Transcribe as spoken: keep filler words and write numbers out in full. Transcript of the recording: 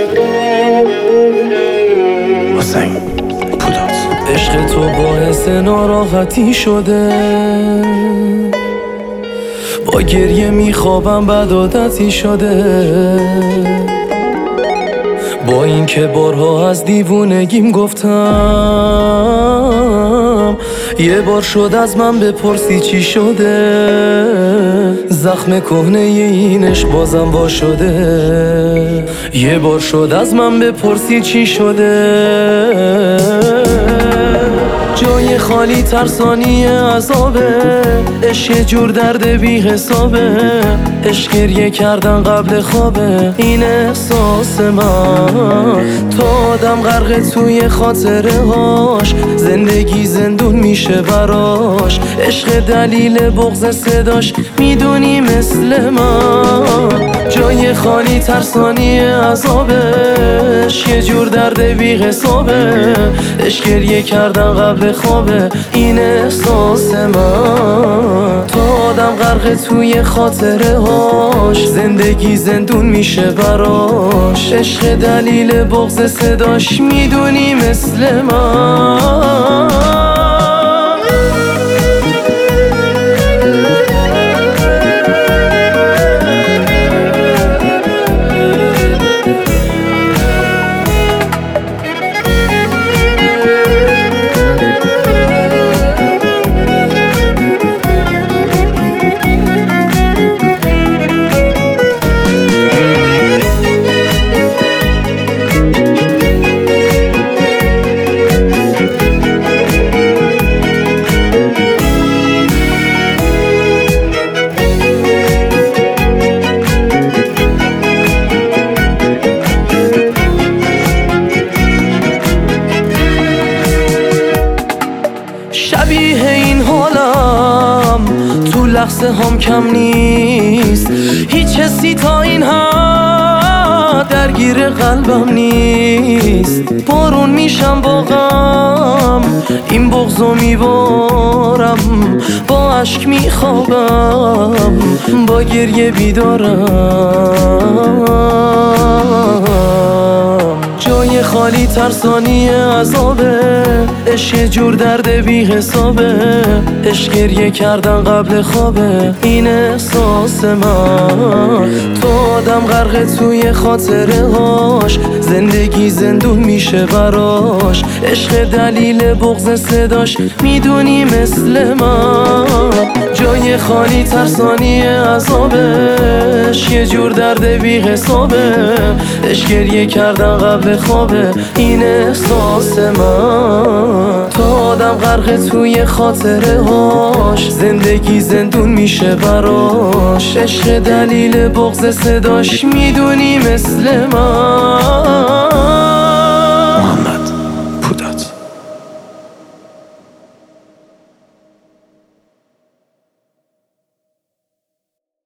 حسین پولاد. عشق تو باعث ناراحتی شده، با گریه میخوابم بد عادتی شده. با این که بارها از دیوونگیم گفتم، یه بار شد از من بپرسی چی شده. زخم کهنه این عشق بازم وا شده. یه بار شد از من بپرسی چی شده. جای خالی ترسانی عذابه، عشق یه جور درد بی حسابه. عشق گریه کردن قبل خوابه، این احساس من. تا آدم غرق توی خاطره هاش، زندگی زندون میشه براش. عشق دلیل بغض صداش، میدونی مثل من. جای خالی ترسانی عذابه، عشق یه جور درد بی حسابه. عشق گریه کردن قبل خوابه، این احساس من. تا آدم غرق توی خاطره هاش، زندگی زندون میشه براش. عشق دلیل بغض صداش، میدونی مثل من. شبیه این حالم تو لحظه هم کم نیست. هیچ حسی تا این حد درگیر قلبم نیست. بارون میشم با غم، این بغضو میبارم. با عشق میخوابم، با گریه بیدارم. جای خالی ترسانی عذابه، عشق یه جور درد بی حسابه. عشق گریه کردن قبل خوابه، این احساس من. تو آدم غرق توی خاطره هاش، زندگی زندون میشه براش. عشق دلیل بغض صداش، میدونی مثل من. جای خالی ترسانی عذابه، عشق یه جور درد بی حسابه. عشق گریه کردن قبل خوابه، این احساس من. تا آدم غرق توی خاطره هاش، زندگی زندون میشه براش. عشق دلیل بغض صداش، میدونی مثل من.